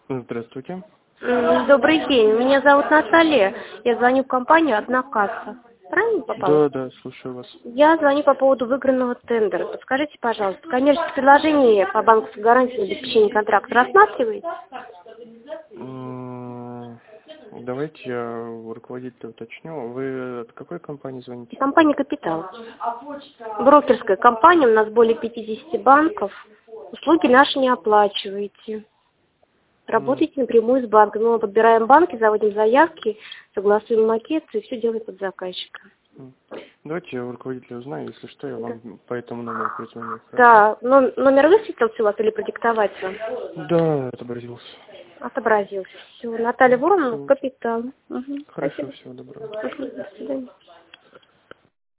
Здравствуйте. Добрый день, меня зовут Наталья, я звоню в компанию «Одна касса». Правильно попала? Да, слушаю вас. Я звоню по поводу выигранного тендера. Подскажите, пожалуйста, коммерческое предложение по банковской гарантии на обеспечение контракта рассматриваете? Давайте я у руководителя уточню. Вы от какой компании звоните? Компания «Капитал». Брокерская компания, у нас более 50 банков. Услуги наши не оплачиваете. Работаете напрямую с банком. Мы подбираем банки, заводим заявки, согласуем макеты и все делаем под заказчика. Давайте я у руководителя узнаю, если что, я вам по этому номеру перезвоню. Да, номер высветился у вас или продиктовать вам? Да, отобразился. Отобразился. Все. Наталья Воронова, «Капитал». Хорошо, Спасибо. всего доброго. До свидания.